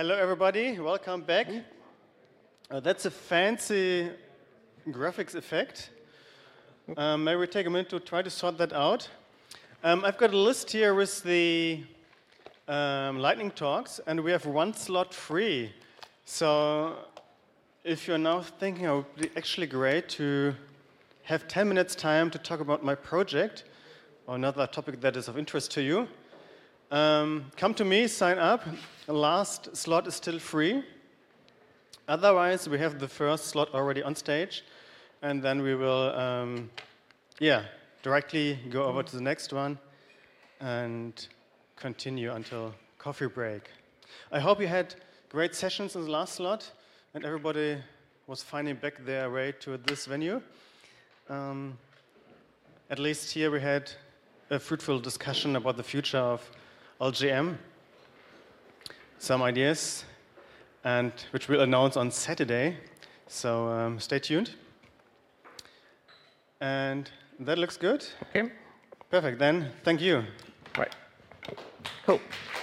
Hello, everybody. Welcome back. That's a fancy graphics effect. Maybe we take a minute to try to sort that out. I've got a list here with the lightning talks, and we have one slot free. So if you're now thinking it would be actually great to have 10 minutes time to talk about my project or another topic that is of interest to you, come to me, sign up. The last slot is still free. Otherwise, we have the first slot already on stage, and then we will, directly go over to the next one and continue until coffee break. I hope you had great sessions in the last slot, and everybody was finding back their way to this venue. At least here we had a fruitful discussion about the future of LGM, some ideas, and which we'll announce on Saturday. So stay tuned. And that looks good. Okay. Perfect. Then thank you. Right. Cool.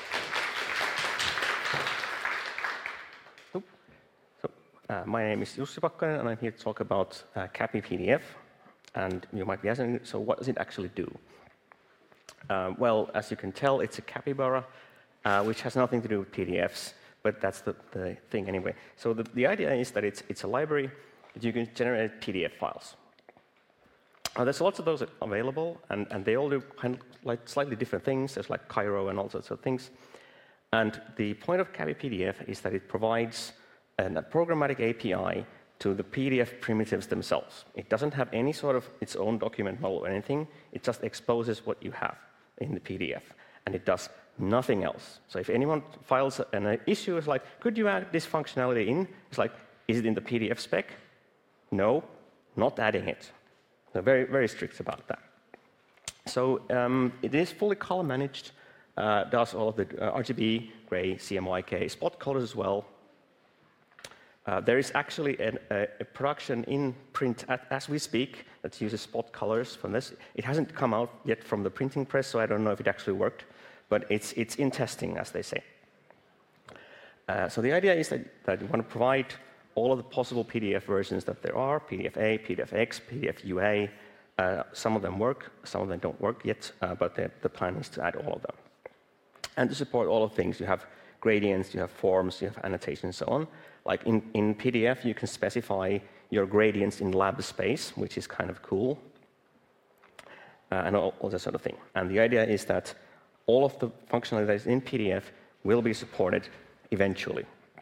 So my name is Jussi Pakkanen, and I'm here to talk about CAPI PDF. And you might be asking, so what does it actually do? Well, as you can tell, it's a capybara, which has nothing to do with PDFs, but that's the thing anyway. So the idea is that it's a library that you can generate PDF files. There's lots of those available, and they all do kind of like slightly different things. There's like Cairo and all sorts of things. And the point of CAPI PDF is that it provides a programmatic API to the PDF primitives themselves. It doesn't have any sort of its own document model or anything. It just exposes what you have in the PDF, and it does nothing else. So if anyone files an issue, it's like, could you add this functionality in? It's like, is it in the PDF spec? No, not adding it. They're very, very strict about that. So it is fully color managed, does all of the RGB, gray, CMYK, spot colors as well. There is actually a production in print as we speak that uses spot colors from this. It hasn't come out yet from the printing press, so I don't know if it actually worked, but it's in testing, as they say. So the idea is that you want to provide all of the possible PDF versions that there are, PDF-A, PDF-X, PDF-UA. Some of them work, some of them don't work yet, but the plan is to add all of them. And to support all of things, you have gradients, you have forms, you have annotations, and so on. Like in PDF, you can specify your gradients in lab space, which is kind of cool, and all that sort of thing. And the idea is that all of the functionality that is in PDF will be supported eventually.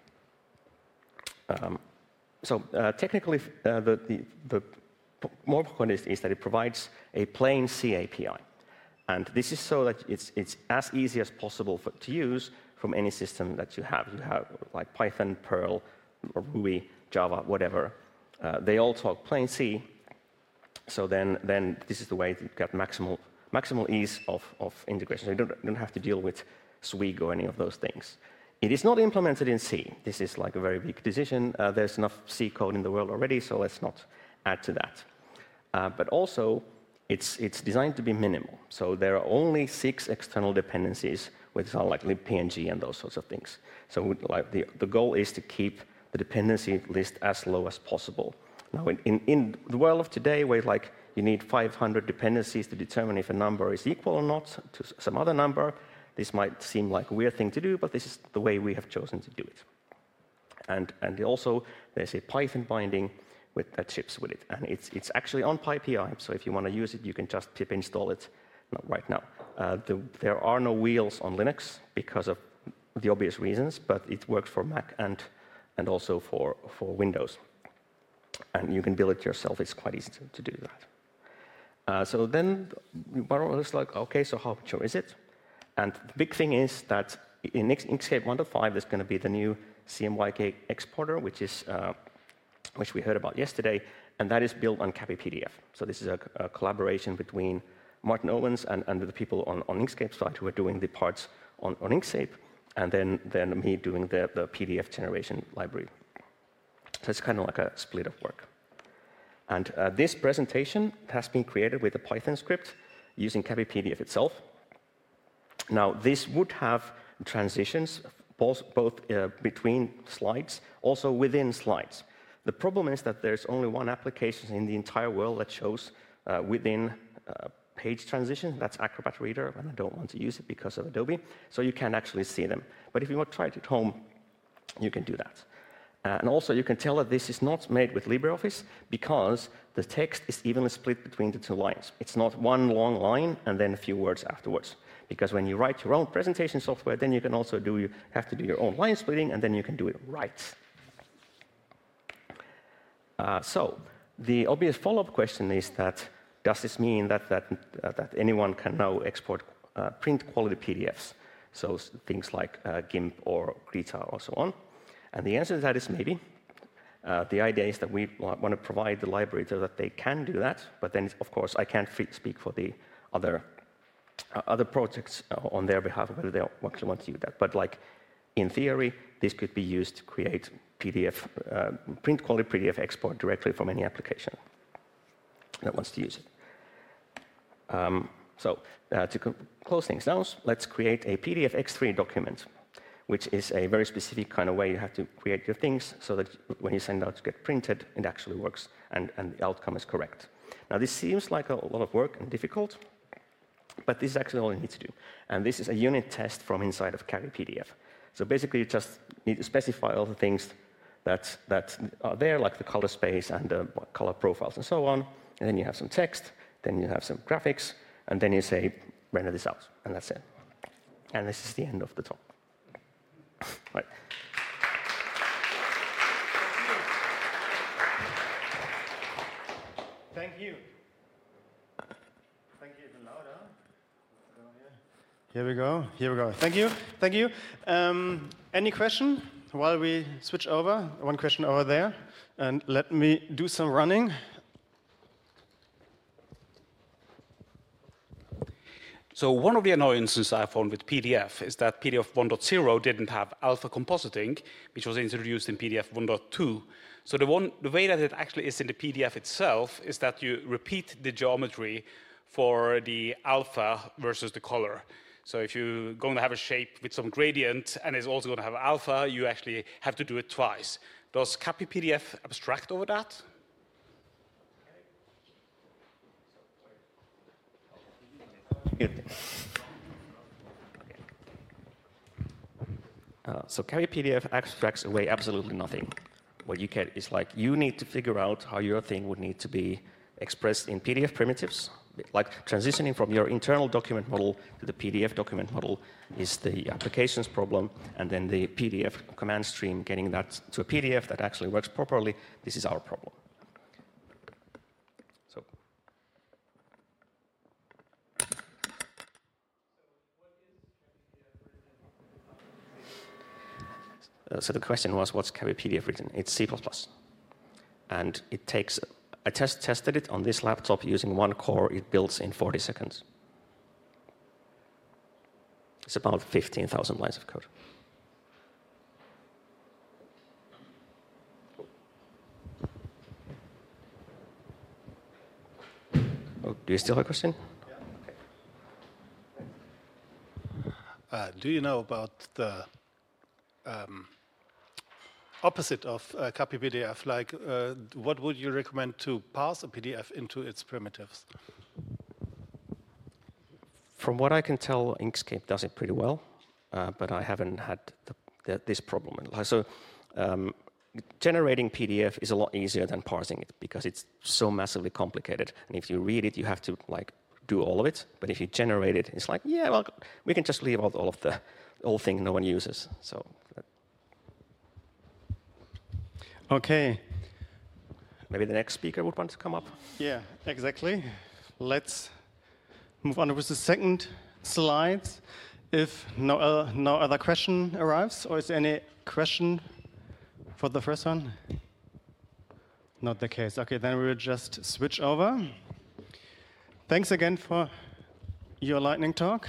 Technically, the more point is that it provides a plain C API. And this is so that it's as easy as possible to use from any system that you have. You have like Python, Perl, or Ruby, Java, whatever. They all talk plain C. So then this is the way to get maximal ease of integration. So you don't have to deal with Swig or any of those things. It is not implemented in C. This is like a very big decision. There's enough C code in the world already, so let's not add to that. But also, it's designed to be minimal. So there are only 6 external dependencies with something like libpng and those sorts of things. So like the goal is to keep the dependency list as low as possible. Now, in the world of today, where like you need 500 dependencies to determine if a number is equal or not to some other number, this might seem like a weird thing to do, but this is the way we have chosen to do it. And also, there's a Python binding that ships with it. And it's actually on PyPI, so if you want to use it, you can just pip install it right now. There are no wheels on Linux because of the obvious reasons, but it works for Mac and also for Windows. And you can build it yourself. It's quite easy to do that. So then, it's like, OK, so how mature is it? And the big thing is that in Inkscape 1.5, there's going to be the new CMYK exporter, which we heard about yesterday, and that is built on CAPI PDF. So this is a collaboration between Martin Owens and the people on Inkscape side who are doing the parts on Inkscape, and then me doing the PDF generation library. So it's kind of like a split of work. And this presentation has been created with a Python script using CAPI PDF itself. Now, this would have transitions both between slides, also within slides. The problem is that there's only one application in the entire world that shows within page transition. That's Acrobat Reader, and I don't want to use it because of Adobe, so you can't actually see them. But if you want to try it at home, you can do that. And also, you can tell that this is not made with LibreOffice because the text is evenly split between the two lines. It's not one long line and then a few words afterwards. Because when you write your own presentation software, then you can also have to do your own line splitting, and then you can do it right. So the obvious follow-up question is that, does this mean that anyone can now export print quality PDFs? So things like GIMP or Krita or so on. And the answer to that is maybe. The idea is that we want to provide the library so that they can do that, but then, of course, I can't speak for the other projects on their behalf, whether they actually want to do that. But like, in theory, this could be used to create PDF, print quality PDF export directly from any application that wants to use it. To close things down, let's create a PDF X3 document, which is a very specific kind of way you have to create your things so that when you send out to get printed, it actually works and the outcome is correct. Now, this seems like a lot of work and difficult, but this is actually all you need to do. And this is a unit test from inside of Kavy PDF. So basically, you just need to specify all the things that are there, like the color space and the color profiles and so on. And then you have some text, then you have some graphics, and then you say, render this out, and that's it. And this is the end of the talk. Right. Thank you. Thank you. Even louder. Here we go. Here we go. Thank you. Thank you. Any question while we switch over? One question over there. And let me do some running. So one of the annoyances I found with PDF is that PDF 1.0 didn't have alpha compositing, which was introduced in PDF 1.2. So the way that it actually is in the PDF itself is that you repeat the geometry for the alpha versus the color. So if you're going to have a shape with some gradient and it's also going to have alpha, you actually have to do it twice. Does Kavy PDF abstract over that? So Kavy PDF abstracts away absolutely nothing. What you get is like, you need to figure out how your thing would need to be expressed in PDF primitives. Like transitioning from your internal document model to the PDF document model is the application's problem, and then the PDF command stream, getting that to a PDF that actually works properly, this is our problem. So the question was, what's Kavy PDF written? It's C++. And it takes, I tested it on this laptop using one core. It builds in 40 seconds. It's about 15,000 lines of code. Oh, do you still have a question? Do you know about the opposite of Kavy PDF? Like, what would you recommend to parse a PDF into its primitives? From what I can tell, Inkscape does it pretty well, but I haven't had this problem. So generating PDF is a lot easier than parsing it because it's so massively complicated. And if you read it, you have to like do all of it. But if you generate it, it's like, yeah, well, we can just leave out all of the whole thing no one uses. So. Okay. Maybe the next speaker would want to come up. Yeah, exactly. Let's move on with the second slide. If no other question arrives, or is there any question for the first one? Not the case. Okay, then we will just switch over. Thanks again for your lightning talk.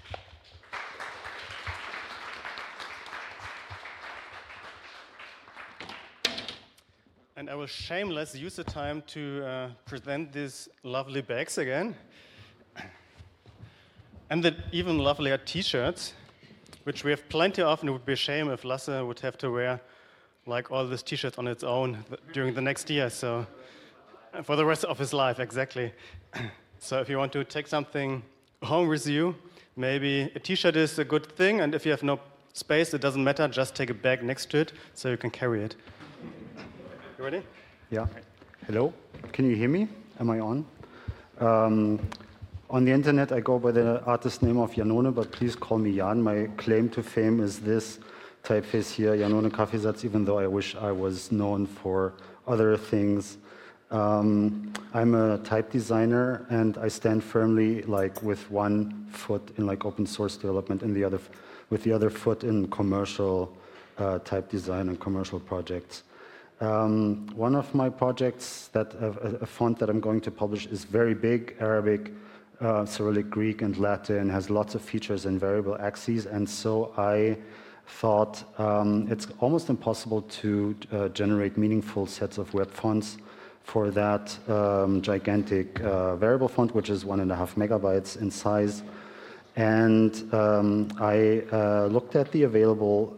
And I will shamelessly use the time to present these lovely bags again. And the even lovelier T-shirts. which we have plenty of, and it would be a shame if Lasse would have to wear like all these t-shirts on its own during the next year, so for the rest of his life, exactly. So if you want to take something home with you, maybe a t-shirt is a good thing, and if you have no space, it doesn't matter, just take a bag next to it so you can carry it. You ready? Yeah. Hello. Can you hear me? Am I on? On the internet, I go by the artist name of Janone, but please call me Jan. My claim to fame is this typeface here, Janone Kaffeesatz, even though I wish I was known for other things. I'm a type designer, and I stand firmly like with one foot in like open source development and with the other foot in commercial type design and commercial projects. One of my projects, a font that I'm going to publish, is very big, Arabic, Cyrillic, Greek, and Latin, has lots of features and variable axes, and so I thought it's almost impossible to generate meaningful sets of web fonts for that gigantic variable font, which is 1.5 megabytes in size. And I looked at the available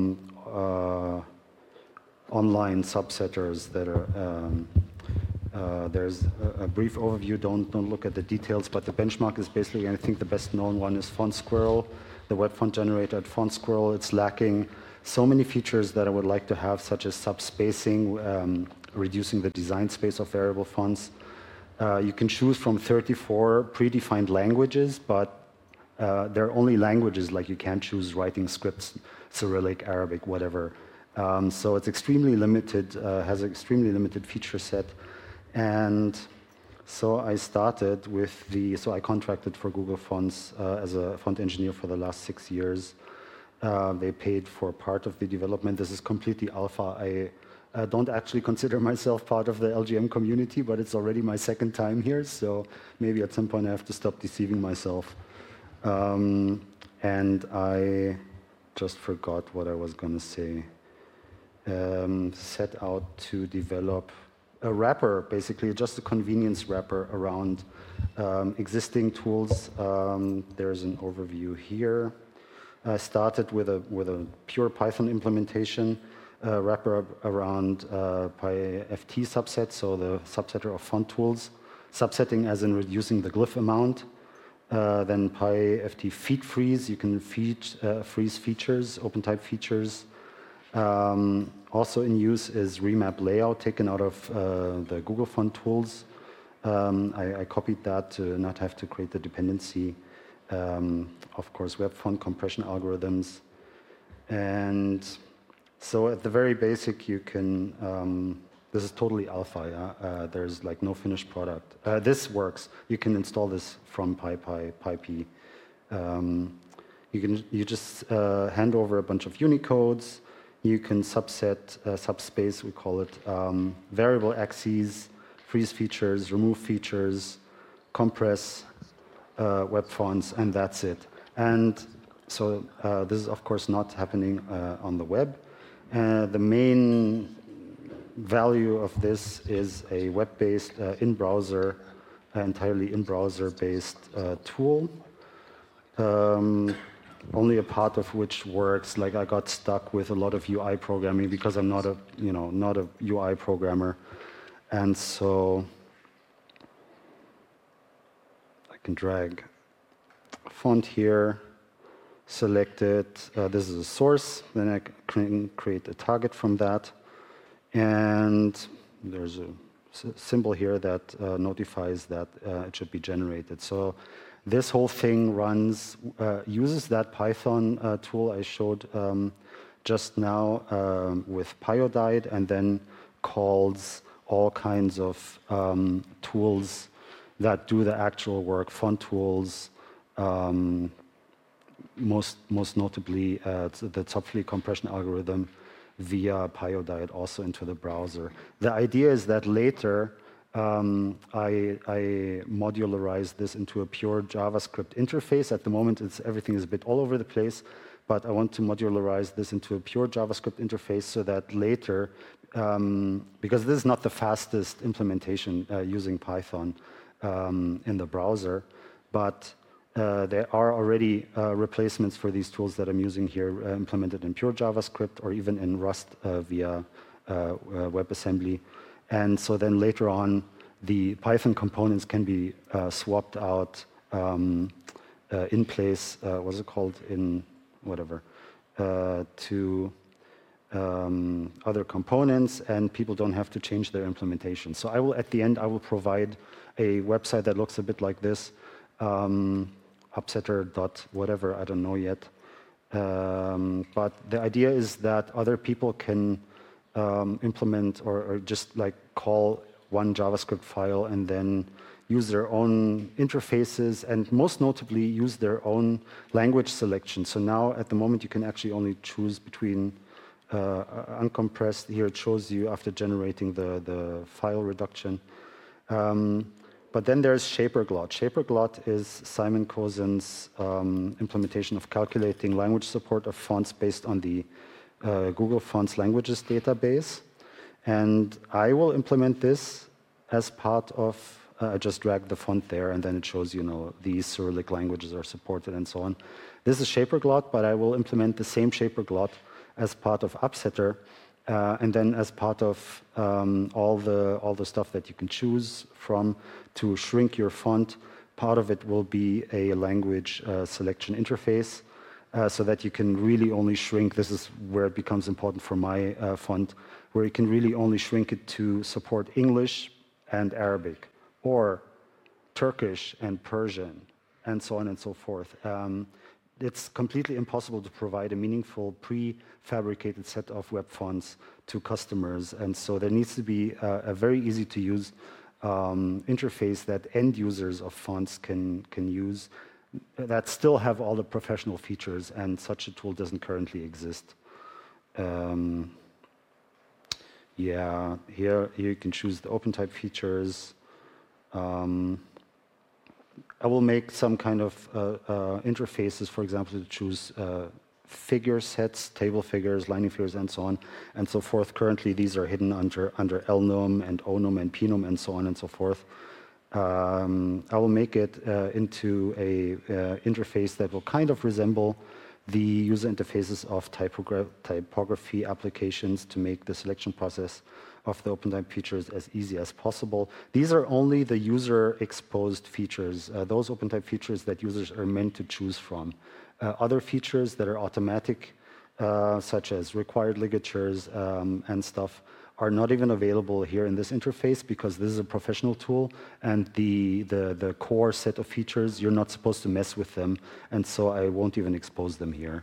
online subsetters that are, there's a brief overview, don't look at the details, but the benchmark is basically, I think the best known one is FontSquirrel, the web font generator at FontSquirrel. It's lacking so many features that I would like to have, such as subspacing, reducing the design space of variable fonts. You can choose from 34 predefined languages, but they're only languages, like you can't choose writing scripts, Cyrillic, Arabic, whatever. So it's extremely limited, has an extremely limited feature set. And so I started with so I contracted for Google Fonts as a font engineer for the last 6 years. They paid for part of the development. This is completely alpha. I don't actually consider myself part of the LGM community, but it's already my second time here, so maybe at some point I have to stop deceiving myself. And I just forgot what I was going to say. Set out to develop a wrapper, basically just a convenience wrapper around existing tools. There's an overview here. I started with a pure Python implementation, wrapper around PyFT subset, so the subsetter of font tools, subsetting as in reducing the glyph amount. Then PyFT feed freeze, you can freeze features, open type features. Also in use is remap layout taken out of the Google Font tools. I copied that to not have to create the dependency. Of course, web font compression algorithms. And so at the very basic, you can, this is totally alpha, yeah? There's like no finished product. This works. You can install this from PyPy. You just hand over a bunch of Unicodes. You can subspace, we call it, variable axes, freeze features, remove features, compress web fonts, and that's it. And so this is, of course, not happening on the web. The main value of this is a web-based, in-browser, entirely in-browser-based tool. Only a part of which works. Like I got stuck with a lot of UI programming because I'm not a UI programmer, and so I can drag a font here, select it. This is a source. Then I can create a target from that, and there's a symbol here that notifies that it should be generated. So this whole thing runs, uses that Python tool I showed just now with Pyodide, and then calls all kinds of tools that do the actual work, font tools, most notably the Zopfli compression algorithm via Pyodide also into the browser. The idea is that later I modularize this into a pure JavaScript interface. At the moment, everything is a bit all over the place, but I want to modularize this into a pure JavaScript interface so that later, because this is not the fastest implementation using Python in the browser, but there are already replacements for these tools that I'm using here implemented in pure JavaScript or even in Rust via WebAssembly. And so then later on, the Python components can be swapped out in place, what's it called, in whatever, to other components, and people don't have to change their implementation. So I will, at the end, I will provide a website that looks a bit like this, upsetter.whatever, I don't know yet. But the idea is that other people can implement or just like call one JavaScript file and then use their own interfaces and most notably use their own language selection. So now at the moment you can actually only choose between uncompressed. Here it shows you after generating the file reduction. But then there's ShaperGlot. ShaperGlot is Simon Cozen's implementation of calculating language support of fonts based on the Google Fonts Languages database. And I will implement this as part of, I just drag the font there and then it shows, you know, these Cyrillic languages are supported and so on. This is ShaperGlot, but I will implement the same ShaperGlot as part of Upsetter and then as part of all the stuff that you can choose from to shrink your font. Part of it will be a language selection interface so that you can really only shrink. This is where it becomes important for my font, where you can really only shrink it to support English and Arabic, or Turkish and Persian, and so on and so forth. It's completely impossible to provide a meaningful prefabricated set of web fonts to customers, and so there needs to be a very easy-to-use interface that end users of fonts can use that still have all the professional features, and such a tool doesn't currently exist. Yeah, here you can choose the OpenType features. I will make some kind of interfaces, for example, to choose figure sets, table figures, lining figures, and so on and so forth. Currently, these are hidden under elnum and onum and pinum and so on and so forth. I will make it into a interface that will kind of resemble the user interfaces of typography applications to make the selection process of the OpenType features as easy as possible. These are only the user-exposed features, those OpenType features that users are meant to choose from. Other features that are automatic, such as required ligatures and stuff, are not even available here in this interface because this is a professional tool, and the core set of features, you're not supposed to mess with them, and so I won't even expose them here.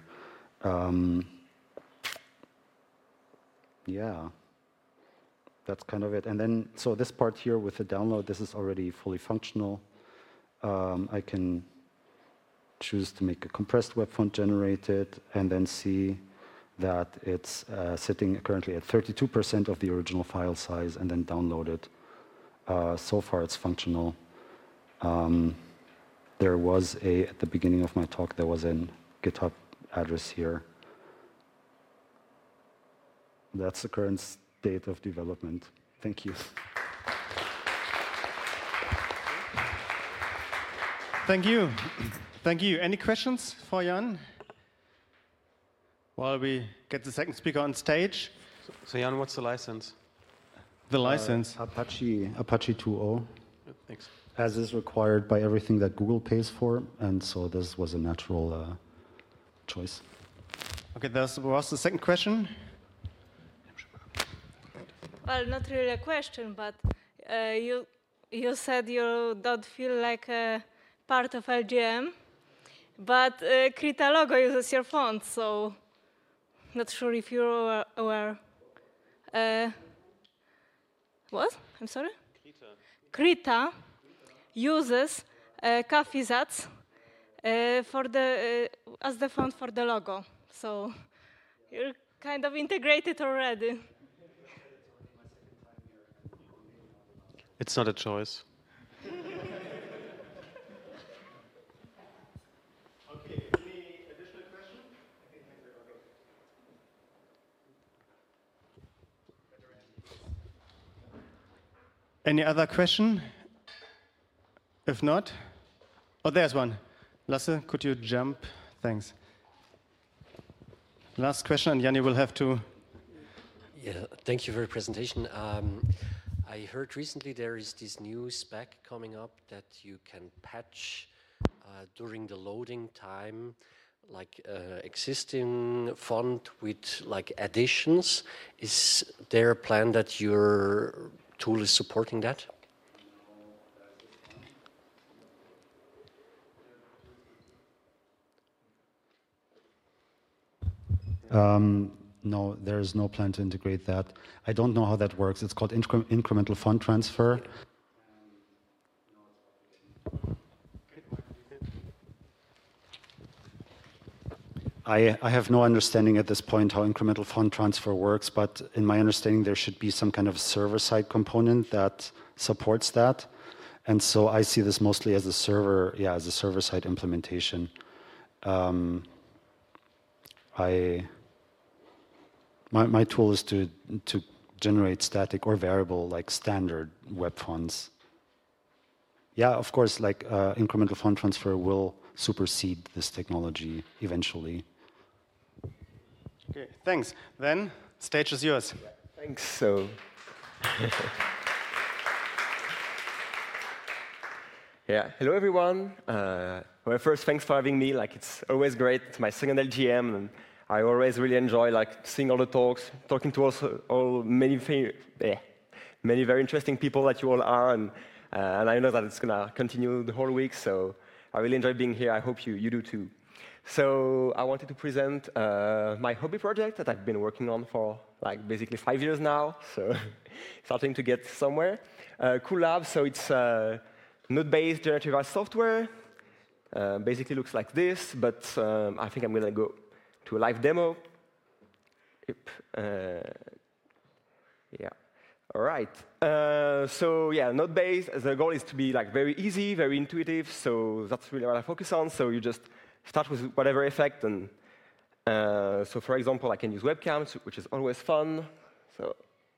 Yeah, that's kind of it. And then, so this part here with the download, this is already fully functional. I can choose to make a compressed web font generated and then see that it's sitting currently at 32% of the original file size and then download it. So far it's functional. There was at the beginning of my talk, there was a GitHub address here. That's the current state of development. Thank you. Thank you. Thank you. Any questions for Jan? While we get the second speaker on stage. So Jan, what's the license? The license? Apache 2.0. Thanks. As is required by everything that Google pays for, and so this was a natural choice. Okay, that was the second question. Well, not really a question, but you said you don't feel like a part of LGM, but Krita logo uses your font, so not sure if you're aware. What? I'm sorry? Krita uses Kafizats as the font for the logo, so you're kind of integrated already. It's not a choice. Okay, any additional question? Any other question? If not, oh, there's one. Lasse, could you jump? Thanks. Last question, and Jan, you will have to. Yeah, thank you for your presentation. I heard recently there is this new spec coming up that you can patch during the loading time, like existing font with like additions. Is there a plan that your tool is supporting that? No, there is no plan to integrate that. I don't know how that works. It's called incremental font transfer. I have no understanding at this point how incremental font transfer works, but in my understanding, there should be some kind of server-side component that supports that. And so I see this mostly as a server-side implementation. My tool is to generate static or variable like standard web fonts. Yeah, of course, like incremental font transfer will supersede this technology eventually. Okay, thanks. Then, stage is yours. Thanks. So, yeah, hello everyone. Well, first, thanks for having me. Like, it's always great. It's my second LGM, and I always really enjoy like seeing all the talks, talking to many very interesting people that you all are, and I know that it's gonna continue the whole week. So I really enjoy being here. I hope you do too. So I wanted to present my hobby project that I've been working on for like basically 5 years now. So starting to get somewhere. Coolab. So it's node-based generative art software. Basically looks like this, but I think I'm gonna go to a live demo. Yep. Yeah. All right. So yeah, node-based. The goal is to be like very easy, very intuitive. So that's really what I focus on. So you just start with whatever effect, and so for example, I can use webcams, which is always fun. So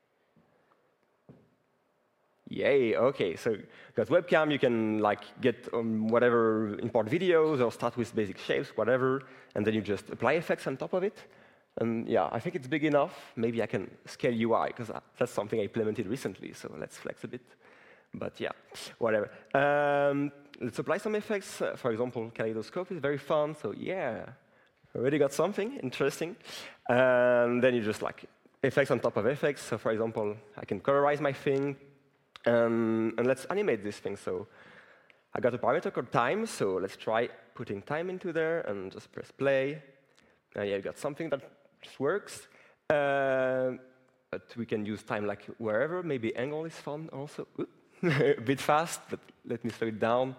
yay. Okay. So got webcam. You can like get whatever, import videos or start with basic shapes, whatever, and then you just apply effects on top of it. And yeah, I think it's big enough. Maybe I can scale UI, because that's something I implemented recently, so let's flex a bit. But yeah, whatever. Let's apply some effects. For example, kaleidoscope is very fun, so yeah, already got something interesting. And then you just like effects on top of effects. So for example, I can colorize my thing, and let's animate this thing. So I got a parameter called time, so let's try putting time into there and just press play. Yeah, you got something that just works. But we can use time like wherever. Maybe angle is fun also. A bit fast, but let me slow it down.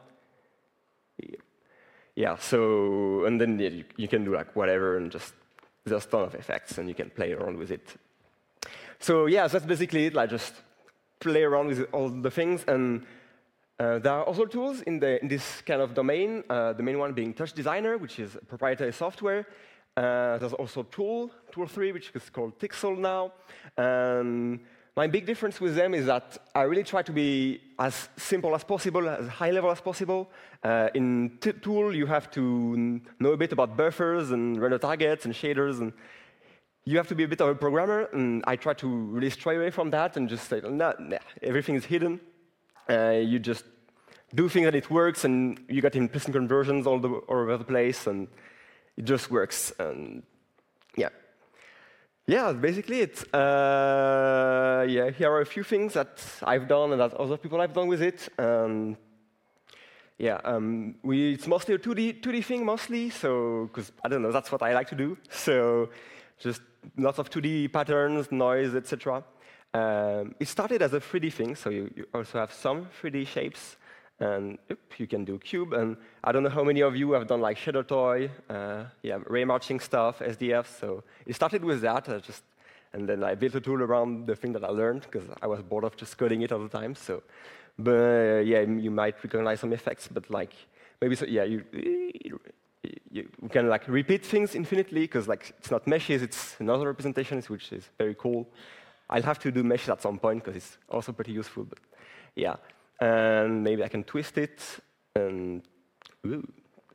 Yeah, so, and then you can do like whatever, and just there's a ton of effects, and you can play around with it. So yeah, that's basically it. Like just play around with all the things, and there are other tools in this kind of domain. The main one being Touch Designer, which is proprietary software. There's also Tool 3, which is called Tixel now. My big difference with them is that I really try to be as simple as possible, as high level as possible. In Tool, you have to know a bit about buffers and render targets and shaders, and you have to be a bit of a programmer. And I try to really stray away from that and just say, nah, everything is hidden. You just do things and it works, and you get implicit conversions all over the place, and it just works. And yeah. Yeah, basically it. Yeah, here are a few things that I've done and that other people have done with it. Yeah, it's mostly a 2D thing, mostly. So, because I don't know, that's what I like to do. So, just lots of 2D patterns, noise, etc. It started as a 3D thing, so you also have some 3D shapes, and you can do cube. And I don't know how many of you have done like Shader Toy, yeah, ray marching stuff, SDF. So it started with that, and then I built a tool around the thing that I learned, because I was bored of just coding it all the time. So, but yeah, you might recognize some effects, but like maybe so, yeah, you can like repeat things infinitely, because like it's not meshes, it's another representation, which is very cool. I'll have to do meshes at some point, because it's also pretty useful. But yeah, and maybe I can twist it, and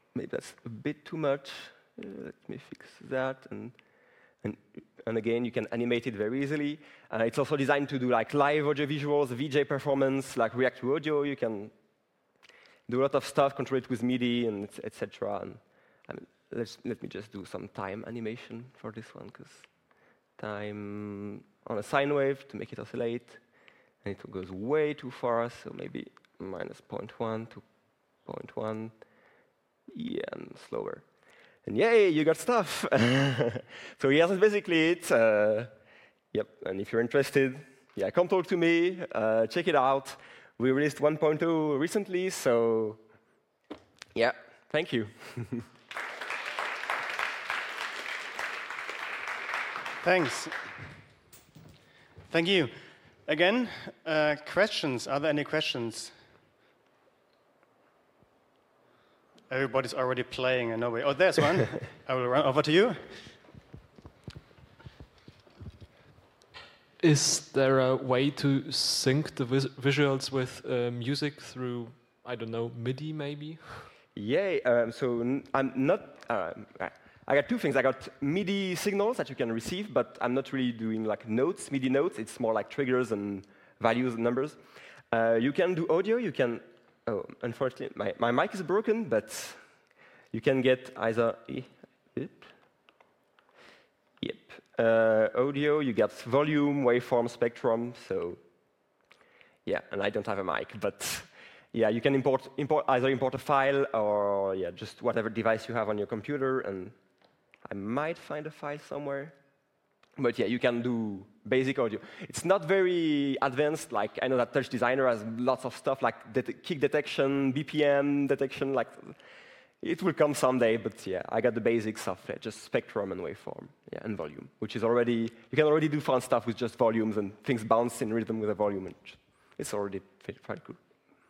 maybe that's a bit too much. Let me fix that. And again, you can animate it very easily. It's also designed to do like live audio visuals, VJ performance, like react to audio. You can do a lot of stuff, control it with MIDI, and etc. And let me just do some time animation for this one, because time on a sine wave to make it oscillate, and it goes way too far, so maybe minus 0.1 to 0.1, yeah, and slower. And yay, you got stuff. So yes, that's basically it. Yep, and if you're interested, yeah, come talk to me, check it out. We released 1.2 recently, so yeah, thank you. Thanks. Thank you. Again, questions. Are there any questions? Everybody's already playing, I know. Oh, there's one. I will run over to you. Is there a way to sync the visuals with music through, I don't know, MIDI maybe? Yeah, I'm not. I got two things. I got MIDI signals that you can receive, but I'm not really doing like notes, MIDI notes. It's more like triggers and values and numbers. You can do audio. You can. Oh, unfortunately, my mic is broken, but you can get either. Audio, you get volume, waveform, spectrum, so yeah, and I don't have a mic, but yeah, you can either import a file or yeah, just whatever device you have on your computer, and I might find a file somewhere. But yeah, you can do basic audio. It's not very advanced, like I know that Touch Designer has lots of stuff like kick detection, BPM detection, like it will come someday, but yeah, I got the basics of just spectrum and waveform, yeah, and volume, which is already, you can already do fun stuff with just volumes and things bounce in rhythm with a volume, and it's already quite cool.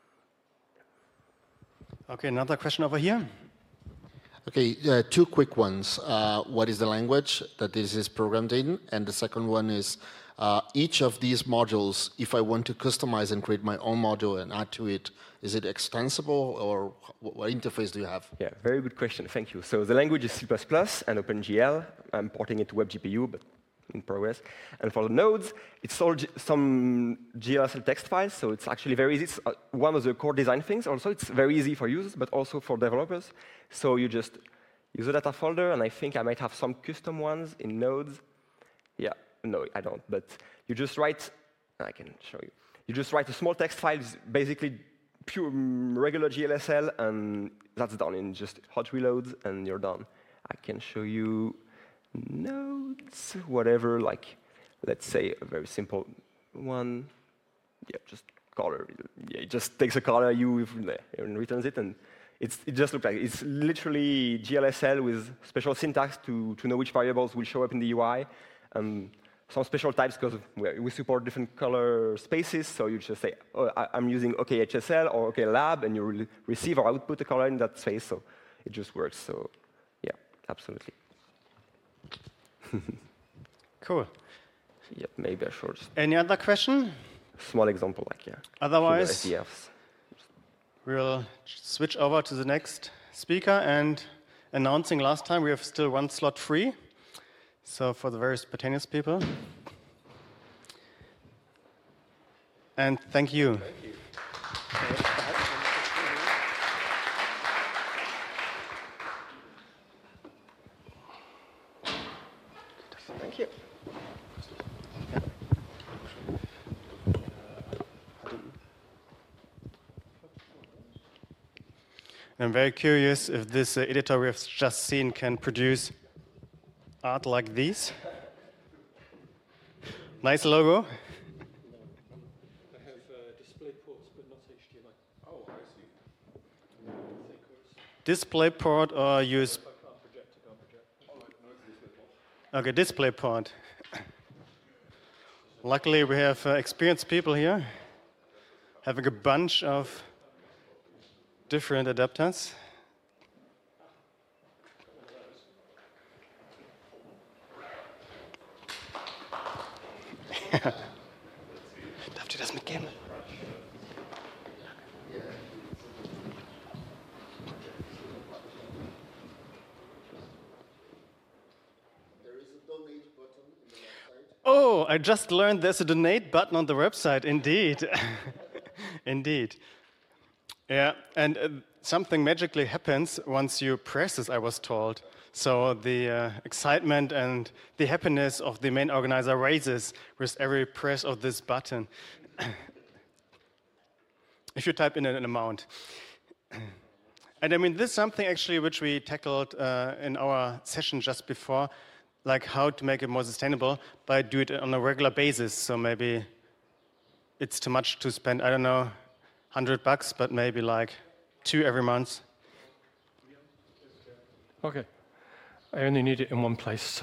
Okay, another question over here. Okay, two quick ones. What is the language that this is programmed in? And the second one is, each of these modules, if I want to customize and create my own module and add to it, is it extensible, or what interface do you have? Yeah, very good question, thank you. So the language is C++ and OpenGL. I'm porting it to WebGPU, but in progress. And for the nodes, it's all some GLSL text files, so it's actually very easy. It's one of the core design things. Also, it's very easy for users, but also for developers. So you just use a data folder, and I think I might have some custom ones in nodes. Yeah, no, I don't, but you just write, I can show you. You just write a small text file, basically pure regular GLSL, and that's done in just hot reloads, and you're done. I can show you nodes, whatever, like, let's say a very simple one. Yeah, just color. Yeah, it just takes a color and returns it, and it just looks like it's literally GLSL with special syntax to know which variables will show up in the UI, and some special types because we support different color spaces. So you just say, oh, I'm using OKHSL or OKLab, and you will receive or output a color in that space. So it just works. So yeah, absolutely. Cool. Yep, maybe I should. Any other question? Small example, like yeah. Otherwise, we'll switch over to the next speaker. And announcing last time, we have still one slot free. So for the very spontaneous people. And thank you. Thank you. Thank you. I'm very curious if this editor we have just seen can produce art like these. Nice logo. I have display ports, but not HDMI. Oh, I see. Display port or USB? Okay, display port. Luckily, we have experienced people here having a bunch of different adapters. Darf ihr das mitgeben? I just learned there's a donate button on the website, indeed. Indeed. Yeah, and something magically happens once you press this, I was told. So the excitement and the happiness of the main organizer raises with every press of this button. If you type in an amount. And I mean, this is something actually which we tackled in our session just before, like how to make it more sustainable, but do it on a regular basis. So maybe it's too much to spend, I don't know, $100, but maybe like 2 every month. Okay. I only need it in one place, so.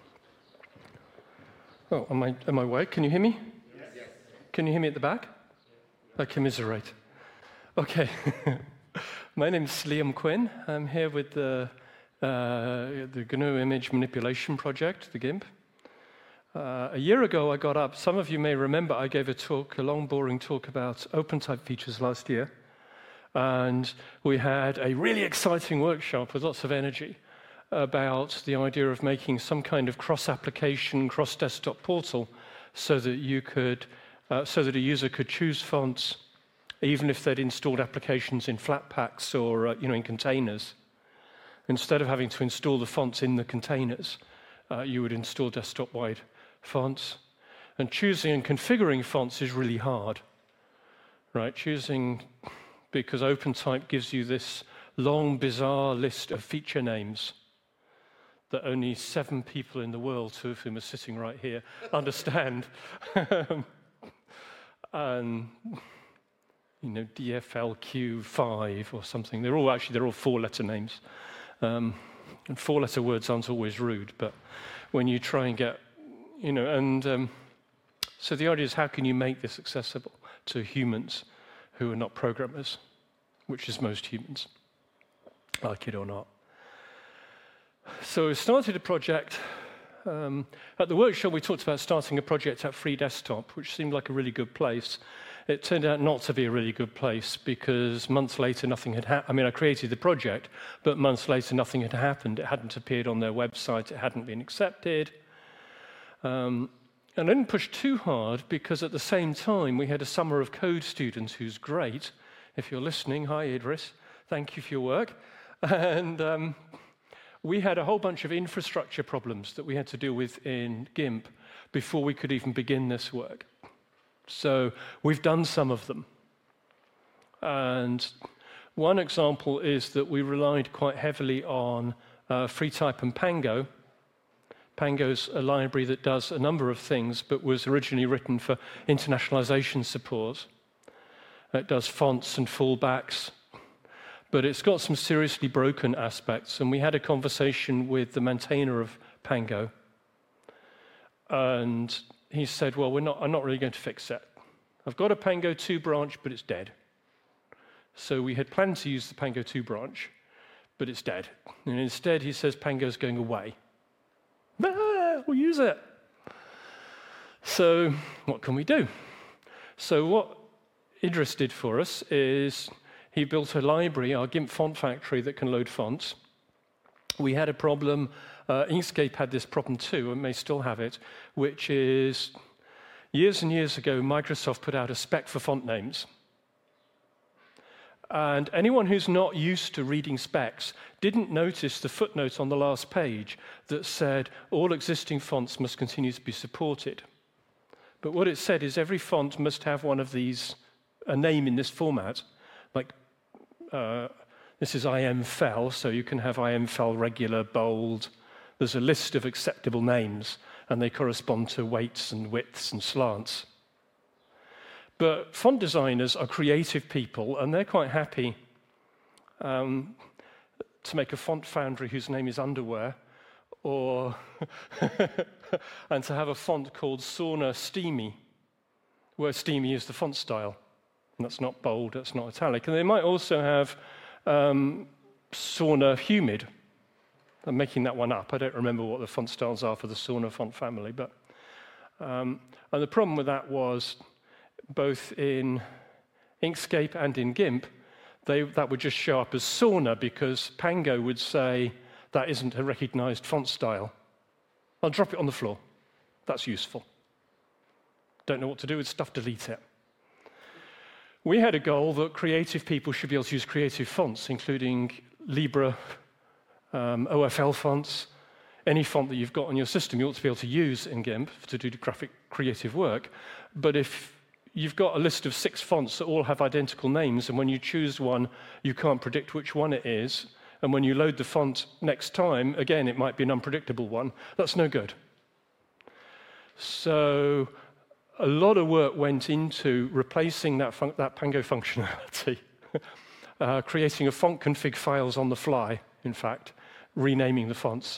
Oh, am I awake? Can you hear me? Yes. Can you hear me at the back? I commiserate. Okay. My name is Liam Quinn. I'm here with the GNU Image Manipulation Project, the GIMP. A year ago, I got up. Some of you may remember I gave a talk, a long, boring talk about OpenType features last year. And we had a really exciting workshop with lots of energy about the idea of making some kind of cross-application, cross-desktop portal so that you could, so that a user could choose fonts even if they'd installed applications in Flatpaks or in containers. Instead of having to install the fonts in the containers, you would install desktop-wide fonts. And choosing and configuring fonts is really hard, right? Choosing, because OpenType gives you this long, bizarre list of feature names that only 7 people in the world, 2 of whom are sitting right here, understand. And DFLQ5 or something. They're all 4-letter names. And 4-letter words aren't always rude, but when you try and get, so the idea is how can you make this accessible to humans who are not programmers, which is most humans, like it or not. So we started a project. At the workshop, we talked about starting a project at Free Desktop, which seemed like a really good place. It turned out not to be a really good place because months later nothing had happened. I mean, I created the project, but months later nothing had happened. It hadn't appeared on their website. It hadn't been accepted. And I didn't push too hard because at the same time we had a Summer of Code student who's great. If you're listening, hi Idris, thank you for your work. And we had a whole bunch of infrastructure problems that we had to deal with in GIMP before we could even begin this work. So we've done some of them. And one example is that we relied quite heavily on FreeType and Pango. Pango's a library that does a number of things, but was originally written for internationalization support. It does fonts and fallbacks, but it's got some seriously broken aspects. And we had a conversation with the maintainer of Pango. And he said, well, I'm not really going to fix it. I've got a Pango 2 branch, but it's dead. So we had planned to use the Pango 2 branch, but it's dead. And instead, he says Pango's going away. We'll use it. So what can we do? So what Idris did for us is he built a library, our GIMP font factory, that can load fonts. We had a problem, Inkscape had this problem too, and may still have it, which is years and years ago, Microsoft put out a spec for font names. And anyone who's not used to reading specs didn't notice the footnote on the last page that said all existing fonts must continue to be supported. But what it said is every font must have one of these, a name in this format, like this is IMFEL, so you can have IMFEL regular, bold. There's a list of acceptable names, and they correspond to weights and widths and slants. But font designers are creative people, and they're quite happy to make a font foundry whose name is Underwear, or and to have a font called Sauna Steamy, where Steamy is the font style. And that's not bold, that's not italic. And they might also have Sauna Humid. I'm making that one up. I don't remember what the font styles are for the Sauna font family. But and the problem with that was both in Inkscape and in GIMP, that would just show up as Sauna because Pango would say that isn't a recognized font style. I'll drop it on the floor. That's useful. Don't know what to do with stuff, delete it. We had a goal that creative people should be able to use creative fonts, including Libra, OFL fonts, any font that you've got on your system, you ought to be able to use in GIMP to do graphic creative work. But if you've got a list of 6 fonts that all have identical names, and when you choose one, you can't predict which one it is, and when you load the font next time, again, it might be an unpredictable one, that's no good. So a lot of work went into replacing that Pango functionality, creating a font config files on the fly, in fact, renaming the fonts.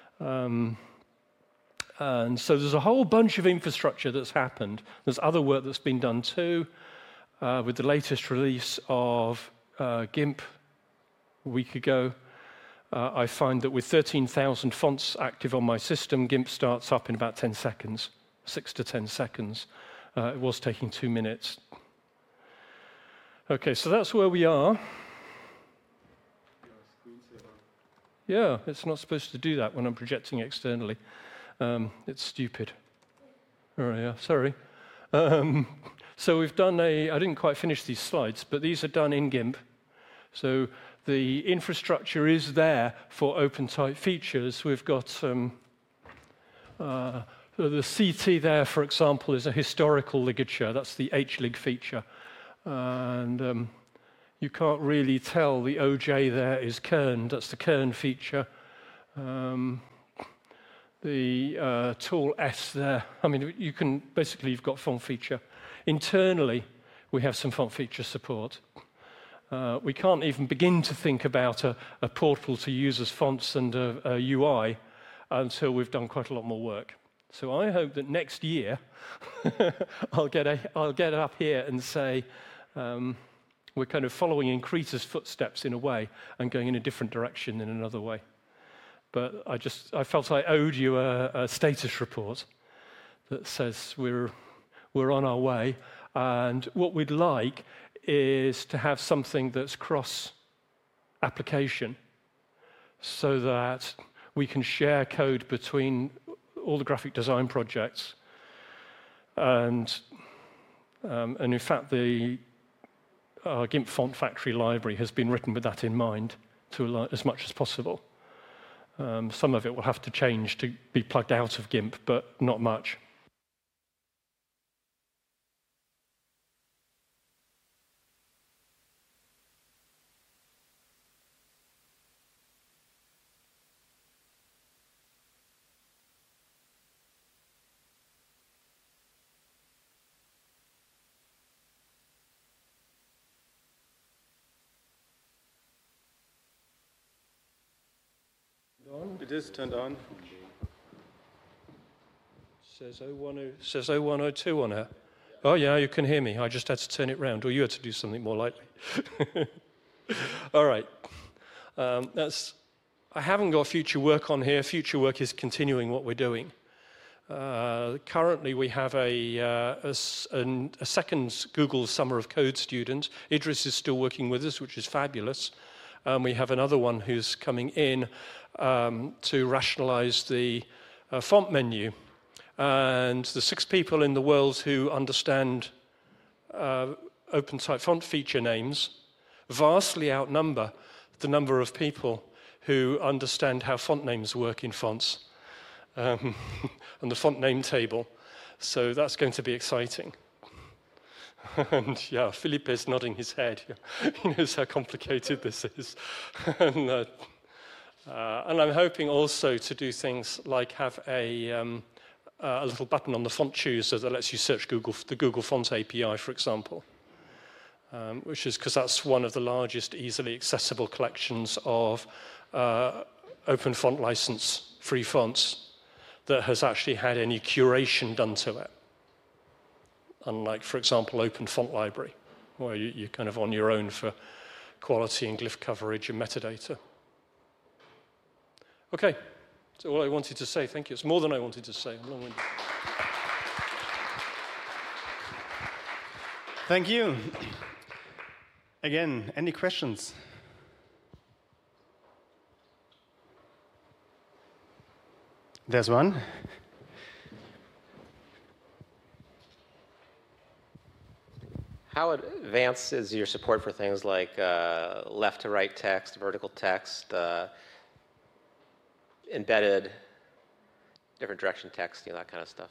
And so there's a whole bunch of infrastructure that's happened. There's other work that's been done too. With the latest release of GIMP a week ago, I find that with 13,000 fonts active on my system, GIMP starts up in about 10 seconds, 6 to 10 seconds. It was taking 2 minutes. Okay, so that's where we are. Yeah, it's not supposed to do that when I'm projecting externally. It's stupid. Oh, yeah, sorry. So we've done I didn't quite finish these slides, but these are done in GIMP. So the infrastructure is there for open-type features. We've got the CT there, for example, is a historical ligature. That's the HLIG feature. And you can't really tell the OJ there is kerned. That's the kern feature. The tool S there, I mean, you can, basically you've got font feature. Internally, we have some font feature support. We can't even begin to think about a portal to users' fonts and a UI until we've done quite a lot more work. So I hope that next year, I'll get up here and say, we're kind of following in Krita's footsteps in a way and going in a different direction in another way. But I felt I owed you a status report that says we're on our way. And what we'd like is to have something that's cross-application so that we can share code between all the graphic design projects. And in fact, the GIMP Font Factory library has been written with that in mind to as much as possible. Some of it will have to change to be plugged out of GIMP, but not much. It is turned on. Says 0102 on it. Oh yeah, you can hear me. I just had to turn it round, or you had to do something more lightly. All right. I haven't got future work on here. Future work is continuing what we're doing. Currently, we have a second Google Summer of Code student. Idris is still working with us, which is fabulous. We have another one who's coming in to rationalize the font menu. And the 6 people in the world who understand open-type font feature names vastly outnumber the number of people who understand how font names work in fonts and the font name table. So that's going to be exciting. And yeah, Philippe is nodding his head. He knows how complicated this is. And I'm hoping also to do things like have a little button on the font chooser that lets you search the Google Fonts API, for example, which is because that's one of the largest easily accessible collections of open font license free fonts that has actually had any curation done to it. Unlike, for example, Open Font Library, where you're kind of on your own for quality and glyph coverage and metadata. Okay, that's all I wanted to say. Thank you. It's more than I wanted to say. I'm long-winded. Thank you. Again, any questions? There's one. How advanced is your support for things like left to right text, vertical text, embedded, different direction text, that kind of stuff?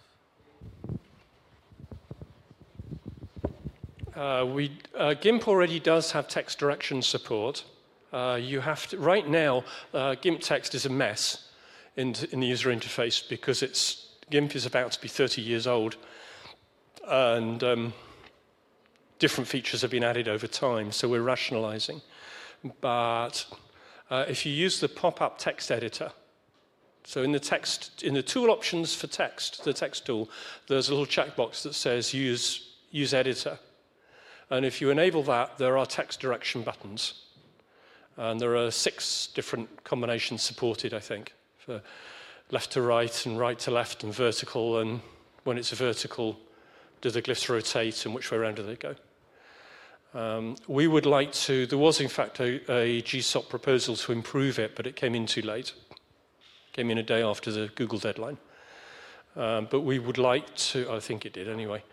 GIMP already does have text direction support. You have to, right now, GIMP text is a mess in the user interface because GIMP is about to be 30 years old, and different features have been added over time, so we're rationalizing. But if you use the pop-up text editor, so in the tool options for text, the text tool, there's a little checkbox that says use editor. And if you enable that, there are text direction buttons. And there are 6 different combinations supported, I think, for left to right and right to left and vertical. And when it's a vertical, do the glyphs rotate and which way around do they go? We would like to, there was in fact a GSOP proposal to improve it, but it came in too late. Came in a day after the Google deadline. But we would like to, I think it did anyway.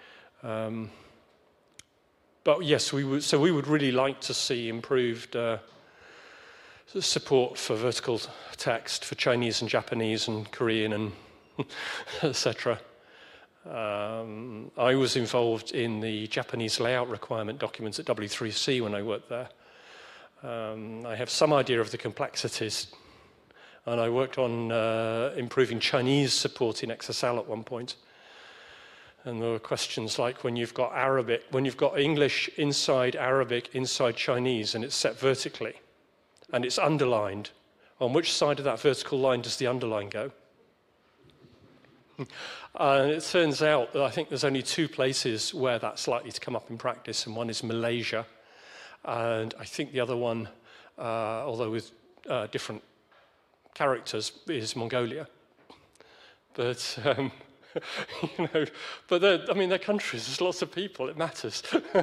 But yes, we would really like to see improved support for vertical text for Chinese and Japanese and Korean and etc. I was involved in the Japanese layout requirement documents at W3C when I worked there. I have some idea of the complexities, and I worked on improving Chinese support in XSL at one point. And there were questions like when you've got Arabic, when you've got English inside Arabic, inside Chinese, and it's set vertically, and it's underlined, on which side of that vertical line does the underline go? And it turns out that I think there's only 2 places where that's likely to come up in practice, and one is Malaysia, and I think the other one, although with different characters, is Mongolia. But but they're countries. There's lots of people. It matters.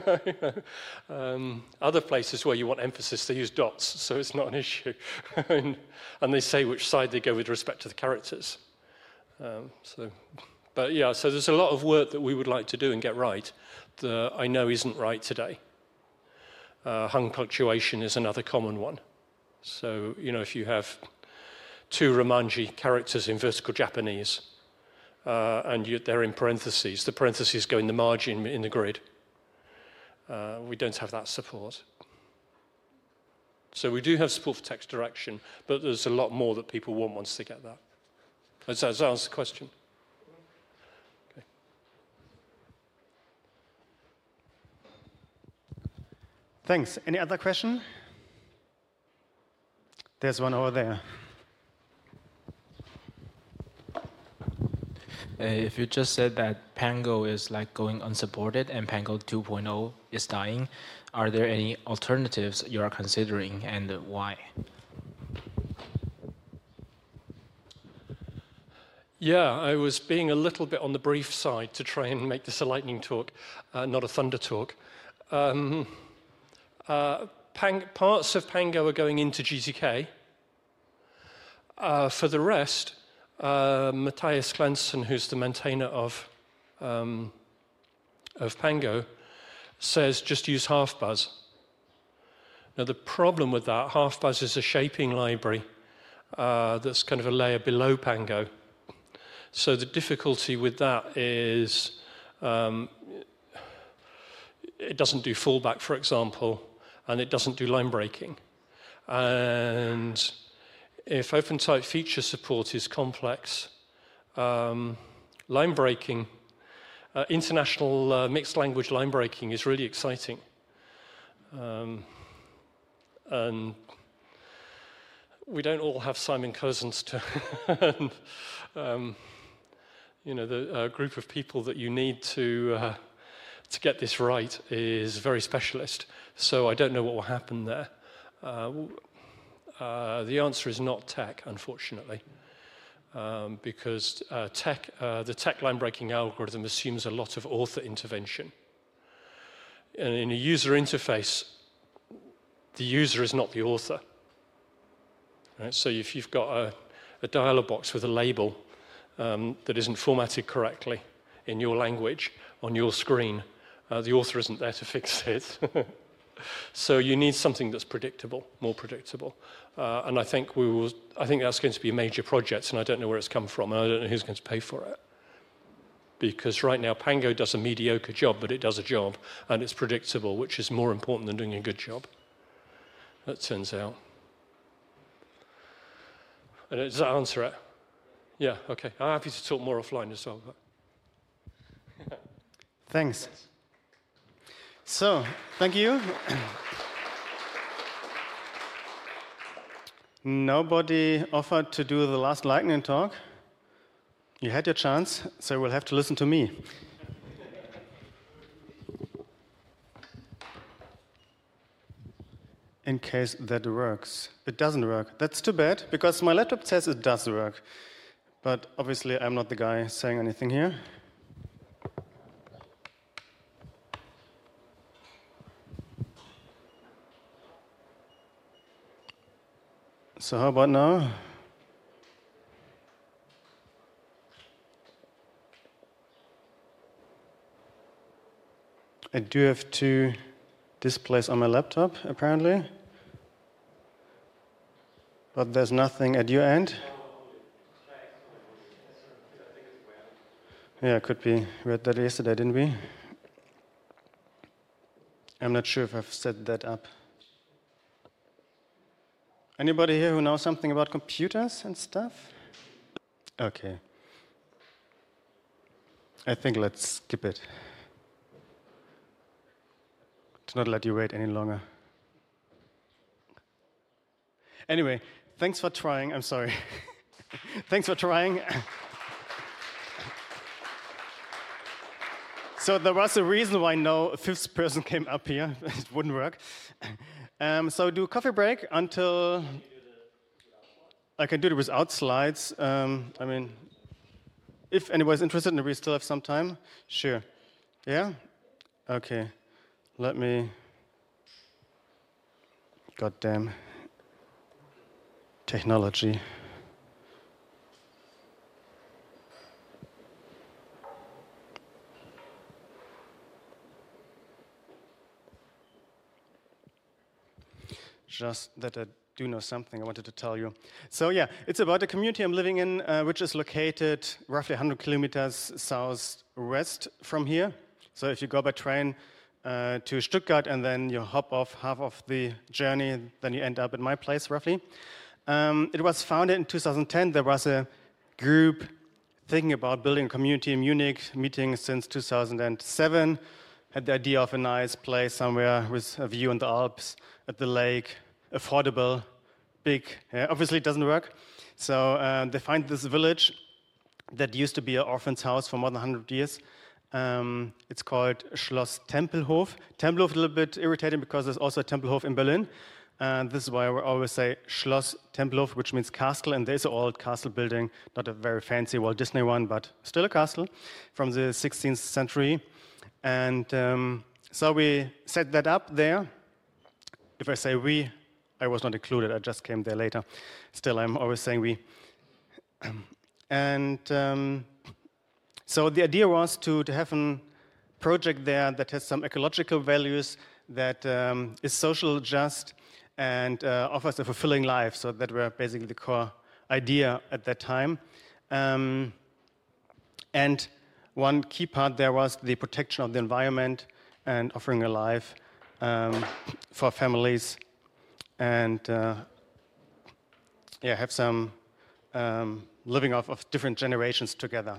Other places where you want emphasis, they use dots, so it's not an issue. And they say which side they go with respect to the characters. But yeah, so there's a lot of work that we would like to do and get right that I know isn't right today. Hung punctuation is another common one. So if you have 2 Romanji characters in vertical Japanese, and they're in parentheses. The parentheses go in the margin in the grid. We don't have that support. So we do have support for text direction, but there's a lot more that people want once they get that. Does that answer the question? Okay. Thanks. Any other question? There's one over there. If you just said that Pango is like going unsupported and Pango 2.0 is dying, are there any alternatives you are considering and why? Yeah, I was being a little bit on the brief side to try and make this a lightning talk, not a thunder talk. Parts of Pango are going into GTK. For the rest, Matthias Clanson, who's the maintainer of Pango, says just use Halfbuzz. Now the problem with that, Halfbuzz is a shaping library that's kind of a layer below Pango. So the difficulty with that is it doesn't do fallback, for example, and it doesn't do line breaking. And if OpenType feature support is complex, line breaking, international mixed language line breaking is really exciting. And we don't all have Simon Cousins to, the group of people that you need to get this right is very specialist. So I don't know what will happen there. The answer is not tech, unfortunately, because the tech line breaking algorithm assumes a lot of author intervention. And in a user interface, the user is not the author. Right? So if you've got a dialog box with a label that isn't formatted correctly in your language on your screen, The author isn't there to fix it. So you need something that's predictable, more predictable. And I think that's going to be a major project, and I don't know where it's come from, and I don't know who's going to pay for it. Because right now, Pango does a mediocre job, but it does a job, and it's predictable, which is more important than doing a good job. That turns out. And does that answer it? Yeah, okay. I'm happy to talk more offline as well. Thanks. So, thank you. Nobody offered to do the last lightning talk. You had your chance, so you will have to listen to me. In case that works. It doesn't work. That's too bad, because my laptop says it does work. But obviously, I'm not the guy saying anything here. So how about now? I do have two displays on my laptop, apparently. But there's nothing at your end. Yeah, could be. We had that yesterday, didn't we? I'm not sure if I've set that up. Anybody here who knows something about computers and stuff? Okay. I think let's skip it. To not let you wait any longer. Anyway, thanks for trying. I'm sorry. Thanks for trying. So there was a reason why no fifth person came up here. It wouldn't work. So do coffee break until I can do it without slides. I mean, if anybody's interested and we still have some time, sure. Yeah? Okay. Let me. Goddamn. Technology. Just that I do know something I wanted to tell you. So yeah, it's about a community I'm living in, which is located roughly 100 kilometers southwest from here. So if you go by train to Stuttgart and then you hop off half of the journey, then you end up at my place roughly. It was founded in 2010. There was a group thinking about building a community in Munich, meeting since 2007. Had the idea of a nice place somewhere with a view on the Alps, at the lake, affordable, big. Obviously, it doesn't work. So they find this village that used to be an orphan's house for more than 100 years. It's called Schloss Tempelhof. Tempelhof is a little bit irritating because there's also a Tempelhof in Berlin. This is why we always say Schloss Tempelhof, which means castle. And there's an old castle building, not a very fancy Walt Disney one, but still a castle from the 16th century. And so we set that up there. If I say we, I was not included. I just came there later. Still, I'm always saying we. And so the idea was to have a project there that has some ecological values, that is social just, and offers a fulfilling life. So that were basically the core idea at that time. And one key part there was the protection of the environment and offering a life for families, and have some living of different generations together.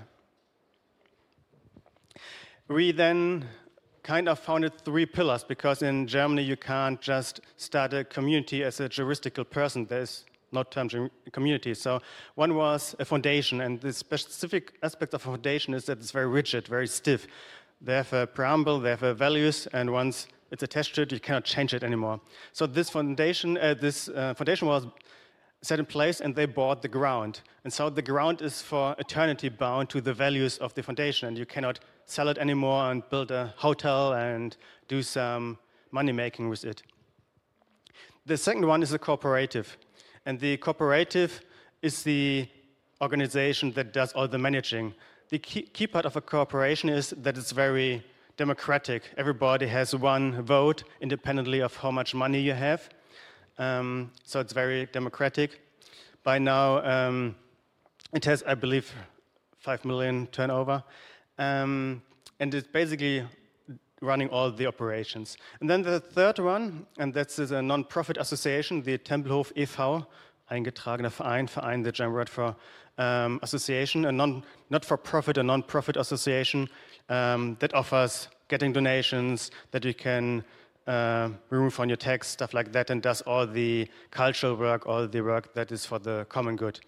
We then kind of founded 3 pillars, because in Germany you can't just start a community as a juridical person. There's no term community. So one was a foundation, and the specific aspect of a foundation is that it's very rigid, very stiff. They have a preamble, they have values, and once it's attached to it, you cannot change it anymore. So this foundation was set in place, and they bought the ground. And so the ground is for eternity bound to the values of the foundation, and you cannot sell it anymore and build a hotel and do some money making with it. The second one is a cooperative. And the cooperative is the organization that does all the managing. The key part of a cooperation is that it's very democratic. Everybody has one vote independently of how much money you have. So it's very democratic. By now, it has, I believe, 5 million turnover. And it's basically running all the operations. And then the third one, and that's a non-profit association, the Tempelhof e.V., eingetragener Verein, the German word for association, a not-for-profit, a non-profit association that offers getting donations, that you can remove on your tax, stuff like that, and does all the cultural work, all the work that is for the common good.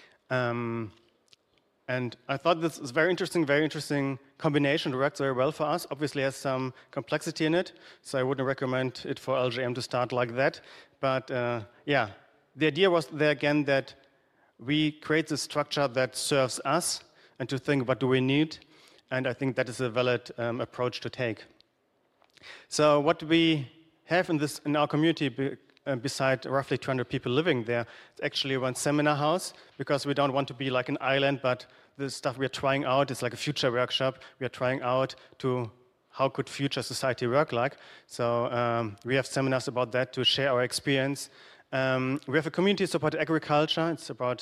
And I thought this was very interesting combination. It works very well for us. Obviously has some complexity in it, so I wouldn't recommend it for LGM to start like that. But yeah, the idea was there again that we create a structure that serves us and to think what do we need, and I think that is a valid approach to take. So what we have in our community, beside roughly 200 people living there, it's actually one seminar house, because we don't want to be like an island, but the stuff we are trying out is like a future workshop. We are trying out to how could future society work like. So we have seminars about that to share our experience. We have a community-supported agriculture. It's about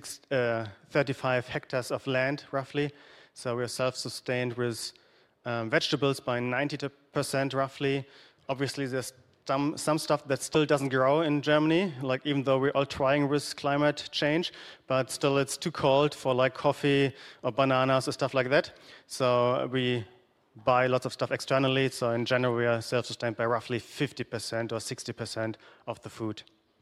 35 hectares of land, roughly. So we're self-sustained with vegetables by 90% roughly. Obviously, there's some stuff that still doesn't grow in Germany, like even though we're all trying with climate change, but still it's too cold for like coffee or bananas or stuff like that. So we buy lots of stuff externally. So in general, we are self-sustained by roughly 50% or 60% of the food.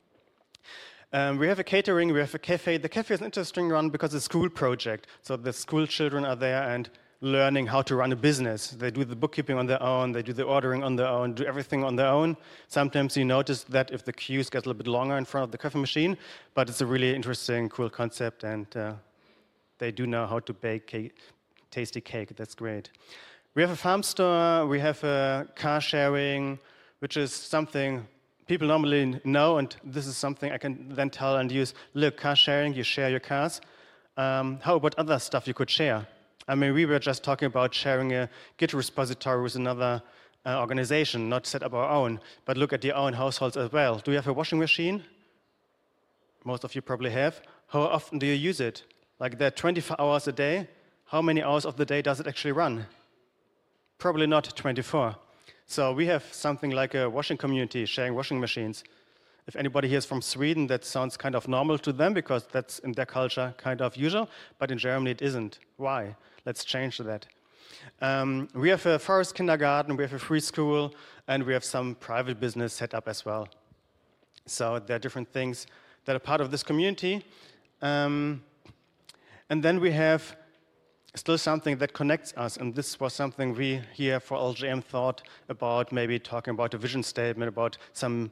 We have a catering, we have a cafe. The cafe is an interesting one because it's a school project. So the school children are there and learning how to run a business. They do the bookkeeping on their own, they do the ordering on their own, do everything on their own. Sometimes you notice that if the queues get a little bit longer in front of the coffee machine, but it's a really interesting, cool concept, and they do know how to bake tasty cake. That's great. We have a farm store, we have a car sharing, which is something people normally know, and this is something I can then tell and use. Look, car sharing, you share your cars. How about other stuff you could share? I mean, we were just talking about sharing a Git repository with another organization, not set up our own, but look at your own households as well. Do you have a washing machine? Most of you probably have. How often do you use it? Like there are 24 hours a day. How many hours of the day does it actually run? Probably not 24. So we have something like a washing community, sharing washing machines. If anybody here is from Sweden, that sounds kind of normal to them because that's in their culture kind of usual, but in Germany it isn't. Why? Let's change that. We have a forest kindergarten, we have a free school, and we have some private business set up as well. So there are different things that are part of this community. And then we have still something that connects us, and this was something we here for LGM thought about, maybe talking about a vision statement, about some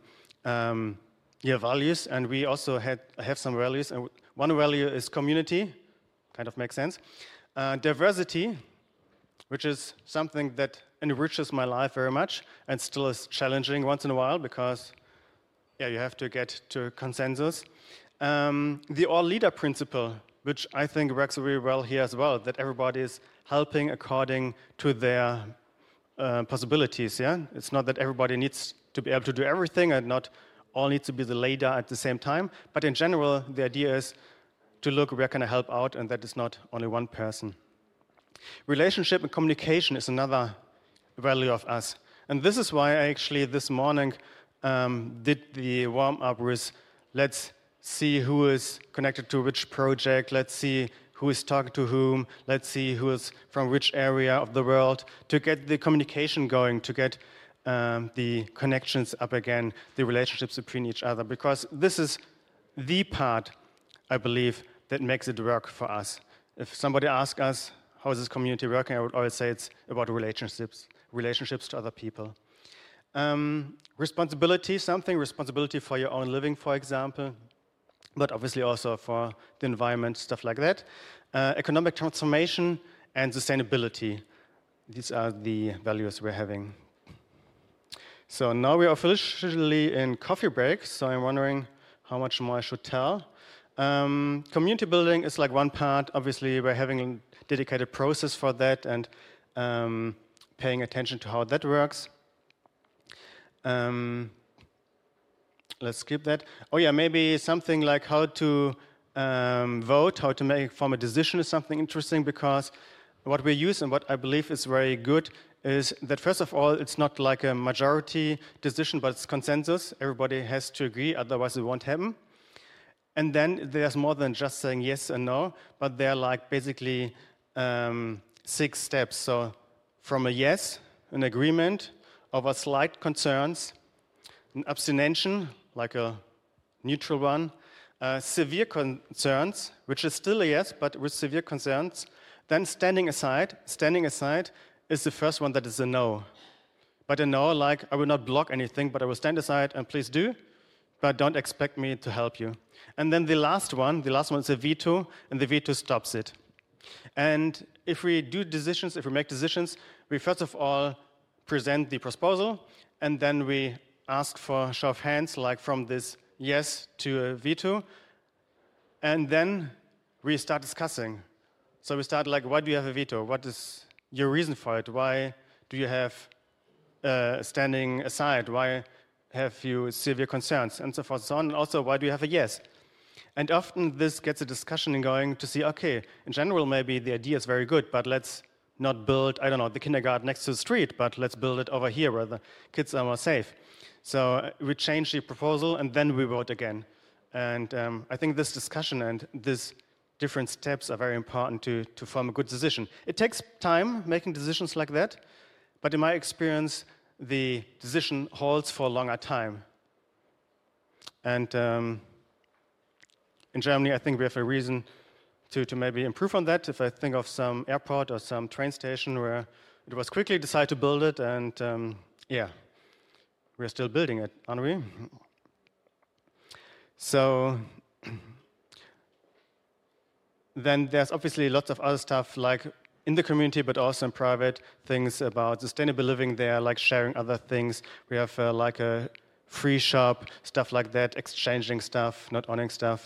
values, and we also have some values, and one value is community, kind of makes sense. Diversity, which is something that enriches my life very much, and still is challenging once in a while, because you have to get to consensus. The all-leader principle, which I think works really well here as well, that everybody is helping according to their possibilities. Yeah, it's not that everybody needs to be able to do everything, and not all need to be the leader at the same time. But in general, the idea is to look where can I help out, and that is not only one person. Relationship and communication is another value of us, and this is why I actually this morning did the warm-up with let's see who is connected to which project, let's see who is talking to whom, let's see who is from which area of the world, to get the communication going, to get the connections up again, the relationships between each other, because this is the part, I believe, that makes it work for us. If somebody asks us, how is this community working, I would always say it's about relationships to other people. Responsibility for your own living, for example, but obviously also for the environment, stuff like that. Economic transformation and sustainability. These are the values we're having. So now we are officially in coffee break, so I'm wondering how much more I should tell. Community building is like one part. Obviously, we're having a dedicated process for that, and paying attention to how that works. Let's skip that. Oh yeah, maybe something like how to vote, how to form a decision is something interesting, because what we use and what I believe is very good is that first of all, it's not like a majority decision, but it's consensus. Everybody has to agree, otherwise it won't happen. And then there's more than just saying yes and no, but there are like basically 6 steps. So from a yes, an agreement, over slight concerns, an abstention, like a neutral one, severe concerns, which is still a yes, but with severe concerns, then standing aside. Standing aside is the first one that is a no. But a no, like, I will not block anything, but I will stand aside and please do, but don't expect me to help you. And then the last one is a veto, and the veto stops it. And if we do decisions, if we make decisions, we first of all present the proposal, and then we ask for a show of hands, like from this yes to a veto, and then we start discussing. So we start like, why do you have a veto? What is your reason for it? Why do you have standing aside? Why have you severe concerns? And so forth and so on. And also, why do you have a yes? And often this gets a discussion going to see, okay, in general, maybe the idea is very good, but let's not build, I don't know, the kindergarten next to the street, but let's build it over here where the kids are more safe. So we change the proposal and then we vote again. And I think this discussion and these different steps are very important to form a good decision. It takes time making decisions like that, but in my experience, the decision holds for a longer time. And in Germany, I think we have a reason to maybe improve on that. If I think of some airport or some train station where it was quickly decided to build it, and yeah, we're still building it, aren't we? So then there's obviously lots of other stuff like in the community, but also in private, things about sustainable living there, like sharing other things. We have like a free shop, stuff like that, exchanging stuff, not owning stuff.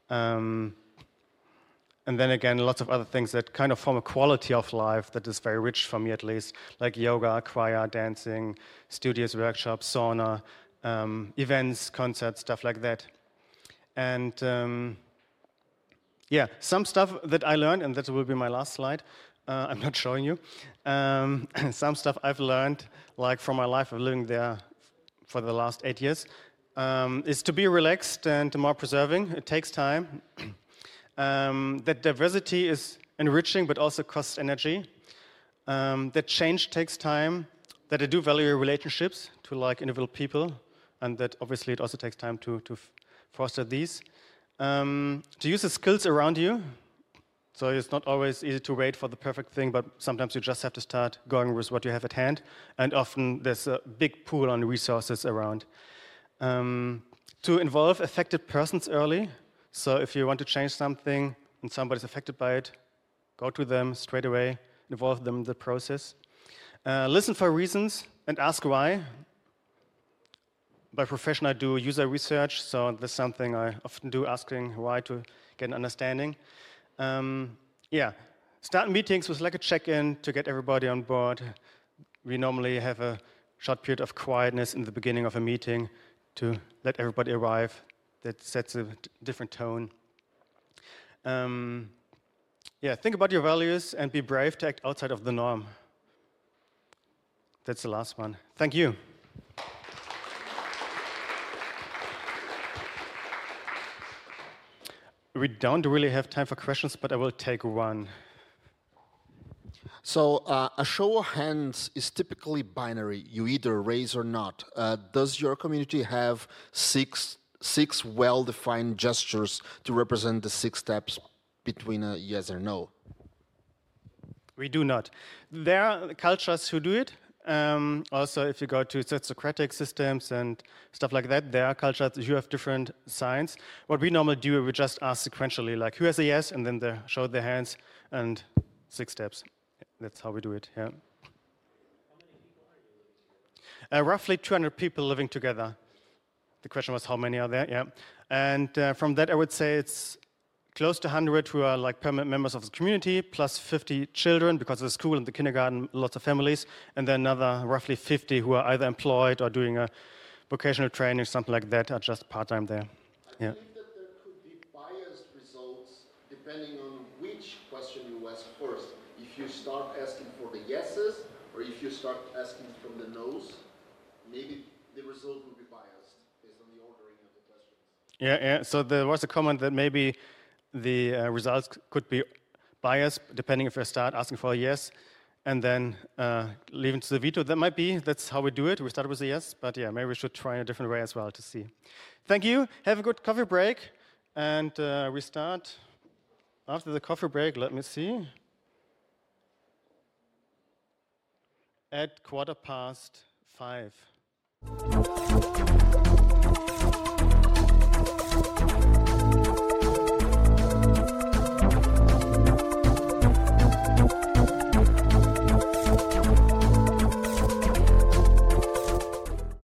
And then again, lots of other things that kind of form a quality of life that is very rich for me at least, like yoga, choir, dancing, studios, workshops, sauna, events, concerts, stuff like that. And yeah, some stuff that I learned, and that will be my last slide, I'm not showing you. Some stuff I've learned, like from my life of living there for the last 8 years, is to be relaxed and more preserving. It takes time. That diversity is enriching, but also costs energy. That change takes time. That I do value relationships to like individual people, and that obviously it also takes time to foster these. To use the skills around you. So it's not always easy to wait for the perfect thing, but sometimes you just have to start going with what you have at hand. And often there's a big pool on resources around. To involve affected persons early. So if you want to change something and somebody's affected by it, go to them straight away, involve them in the process. Listen for reasons and ask why. By profession, I do user research, so that's something I often do, asking why to get an understanding. Yeah, start meetings with like a check-in to get everybody on board. We normally have a short period of quietness in the beginning of a meeting to let everybody arrive. That sets a different tone. Yeah, think about your values and be brave to act outside of the norm. That's the last one. Thank you. We don't really have time for questions, but I will take one. So a show of hands is typically binary. You either raise or not. Does your community have six well-defined gestures to represent the 6 steps between a yes or no? We do not. There are cultures who do it. Also, if you go to Socratic systems and stuff like that, there are cultures who have different signs. What we normally do, we just ask sequentially, like, who has a yes? And then they show their hands, and 6 steps. That's how we do it, yeah. Roughly 200 people living together. The question was, how many are there? Yeah. And from that, I would say it's close to 100 who are like permanent members of the community, plus 50 children because of the school and the kindergarten, lots of families, and then another roughly 50 who are either employed or doing a vocational training, something like that, are just part-time there. Yeah. I believe that there could be biased results depending on which question you ask first. If you start asking for the yeses, or if you start asking from the no's, maybe the result will be biased based on the ordering of the questions. Yeah. So there was a comment that maybe the results could be biased depending if you start asking for a yes and then leaving to the veto. That's how we do it. We start with a yes, but yeah, maybe we should try in a different way as well to see. Thank you. Have a good coffee break, and we start after the coffee break. Let me see. At 5:15.